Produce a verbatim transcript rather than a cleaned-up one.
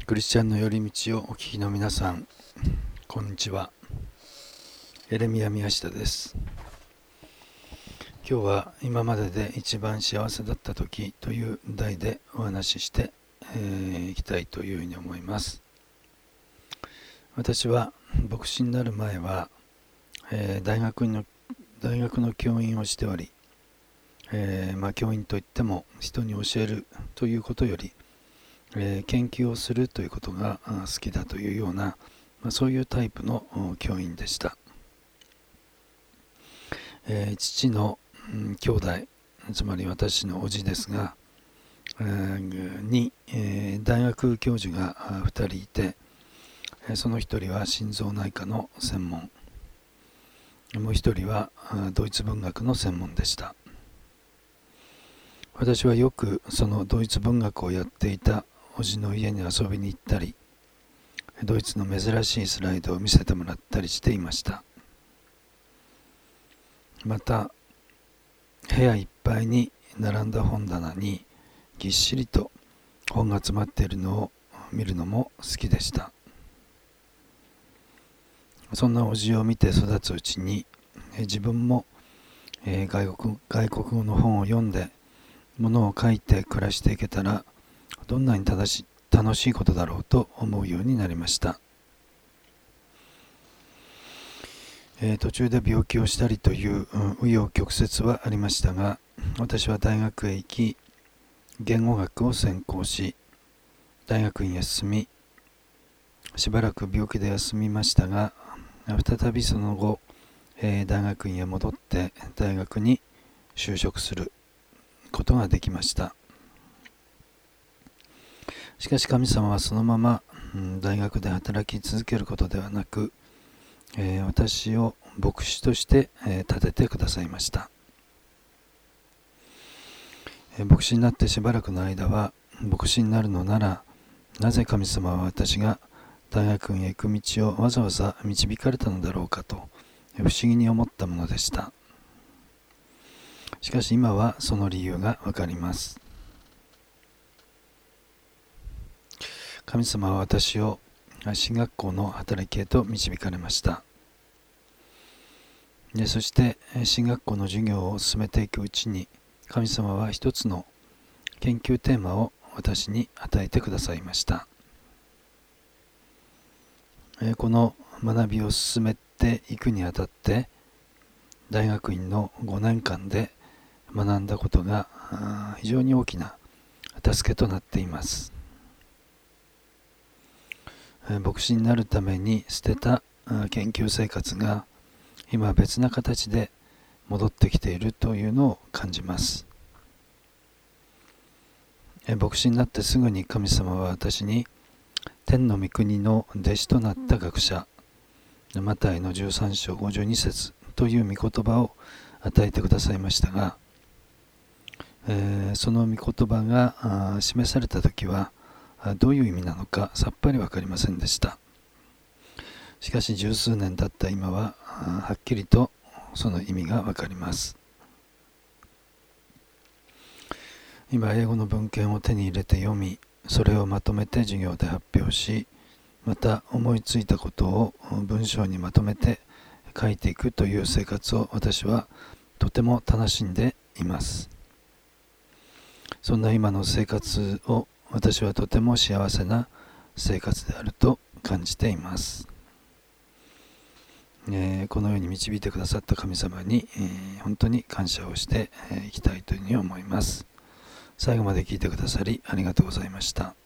クリスチャンの寄り道をお聞きの皆さん、こんにちは。エレミヤ宮下です。今日は今までで一番幸せだった時という題でお話ししてい、えー、きたいというふうに思います。私は牧師になる前は、えー、大学の大学の教員をしており、えーまあ、教員といっても人に教えるということよりえー、研究をするということが好きだというような、まあ、そういうタイプの教員でした。えー、父の、うん、兄弟、つまり私の叔父ですが、えー、に、えー、大学教授がふたりいて、そのひとりは心臓内科の専門、もうひとりはドイツ文学の専門でした。私はよくそのドイツ文学をやっていた叔父の家に遊びに行ったり、ドイツの珍しいスライドを見せてもらったりしていました。また、部屋いっぱいに並んだ本棚にぎっしりと本が詰まっているのを見るのも好きでした。そんな叔父を見て育つうちに、自分も外国、外国語の本を読んでものを書いて暮らしていけたらどんなに正し楽しいことだろうと思うようになりました。えー、途中で病気をしたりという紆余曲折はありましたが、私は大学へ行き言語学を専攻し、大学院へ進み、しばらく病気で休みましたが、再びその後、えー、大学院へ戻って大学に就職することができました。しかし神様はそのまま、うん、大学で働き続けることではなく、えー、私を牧師として、えー、立ててくださいました。えー、牧師になってしばらくの間は、牧師になるのならなぜ神様は私が大学院へ行く道をわざわざ導かれたのだろうかと不思議に思ったものでした。しかし今はその理由がわかります。神様は私を進学校の働きへと導かれました。でそして進学校の授業を進めていくうちに、神様は一つの研究テーマを私に与えてくださいました。この学びを進めていくにあたって、大学院のごねんかんで学んだことが非常に大きな助けとなっています。牧師になるために捨てた研究生活が今別な形で戻ってきているというのを感じます。牧師になってすぐに神様は私に天の御国の弟子となった学者、マタイのじゅうさん章ごじゅうに節という御言葉を与えてくださいましたが、えー、その御言葉が示されたときはどういう意味なのかさっぱり分かりませんでした。しかし十数年経った今ははっきりとその意味が分かります。今英語の文献を手に入れて読み、それをまとめて授業で発表し、また思いついたことを文章にまとめて書いていくという生活を私はとても楽しんでいます。そんな今の生活を私はとても幸せな生活であると感じています。えー、このように導いてくださった神様に、えー、本当に感謝をしていきたいというふうに思います。最後まで聞いてくださりありがとうございました。